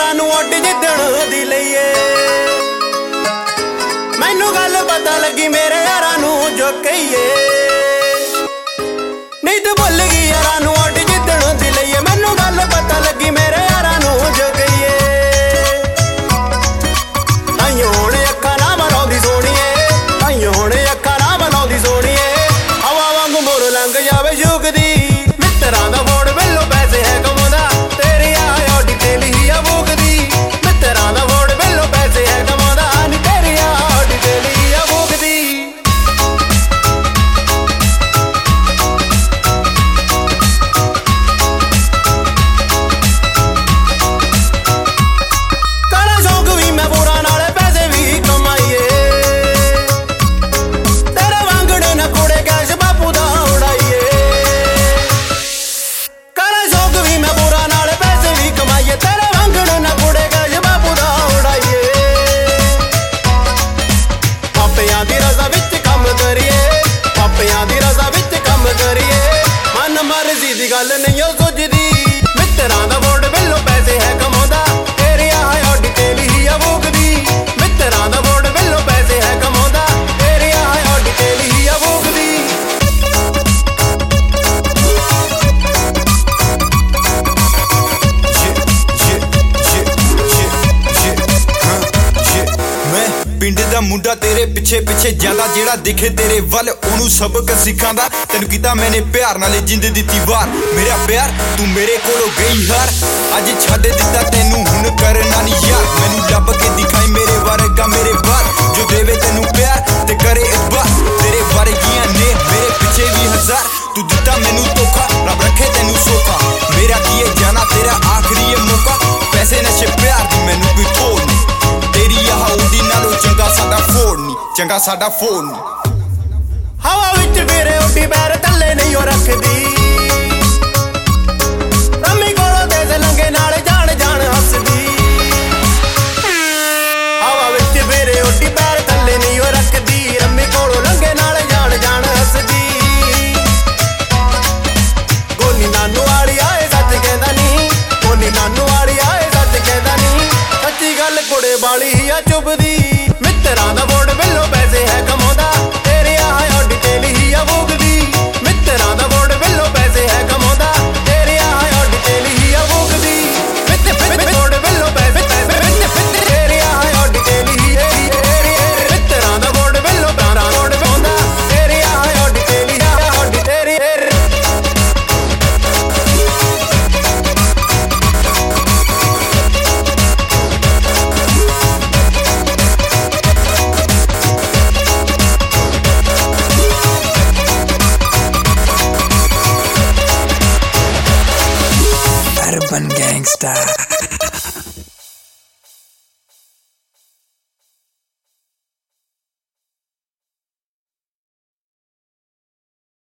यारां नूं उड जिद्दण दी लईए मैनू गल पता लगी मेरे यारां नूं जो कहीए नहीं तू भुल गई यारां नूं उड जिद्दण दी लईए मैनू गल पता लगी मेरे यारां नूं जो कहीए आइयो हुण अखां ना बनाउंदी सोहणीए आइयो हुण अखां ना बनाउंदी सोहणीए हवा वांगू मोर लंघ जावे झुकदी मित्तरां दा फोड़ वेलों पैसे है कमाउंदा तेरी आड़ी तेली ही आ भूकदी मित्तरां दा फोड़ वेलों पैसे है कमाउंदा नी तेरी आड़ी तेली ही आ भूकदी काला शौक भी मैं पूरा नाले पैसे भी कमाईए तेरे वांगड़ न कुड़े कैश बापू दा उड़ाईए काला शौक भी मैं पूरा नाले पैसे भी कमाईए तेरे वांगड़ न कुड़े कैश बापू दा उड़ाईए पापियां दी रज़ा विच कम करिए पापियां दी रज़ा विच कम करिए मन मर्जी दी गल नहीं ओ सुझदी मित्तरां दा वोट वेलों पैसे है कमाउंदा तेरी आड़ी तेली ही आ भूकदी मित्तरां दा वोट वेलों पैसे है कमाउंदा तेरी आड़ी तेली ही आ भूकदी पिंड दा मुंडा तेरे पिछे पिछे ज्यादा जेड़ा दिखे तेरे वल ओनू सबक सिखांदा तेनू कीता मैंने प्यार नाले जिंद दित्ती वार मेरा प्यार तू मेरे कोलों गई हार अज छड्ड दित्ता तेनू हुण करना नी यार मैनू लभ के दिखाई मेरे वर्गा मेरे बार जो देवे तेनू प्यार ते करे इतबार तेरे वर्गियां ने मेरे पिछे भी हजार तू दित्ता मैनू धोखा रब रखे तेनू सौखा मेरा की है जाना तेरा आखिरी है मौका पैसे नशे प्यार दी मैनू कोई तोड़ नहीं तेरी आह उड़ी नालों चंगा साडा फोड़ नहीं चंगा साडा फोड़ नहीं हवा विच मेरे उड्डी पैर थल्ले नहीं ओ रखदी रम्मी कोलों दे लंघे नाल जान जान हसदी हवा विच मेरे उड्डी पैर थल्ले नहीं ओ रखदी रम्मी कोलों लंघे नाल जान जान हसदी गोनी नानू वाली आए सच कहंदा नी गोनी नानू वाली आए सच कहंदा नी सच्ची गल कुड़े वाली ही आ चुभदी मित्तरां दा वोट वेलों पैसे है कमाउंदा तेरी आड़ी तेली ही आ भूकदी मित्तरां दा वोट वेलों पैसे है कमाउंदा तेरी आड़ी तेली ही आ भूकदी वोट वेलों पैसे तेरी आड़ी तेली ही मित्तरां दा वोट वेलों वोट पाउंदा तेरी आड़ी तेली आड़ी तेरी Urban Gangsta.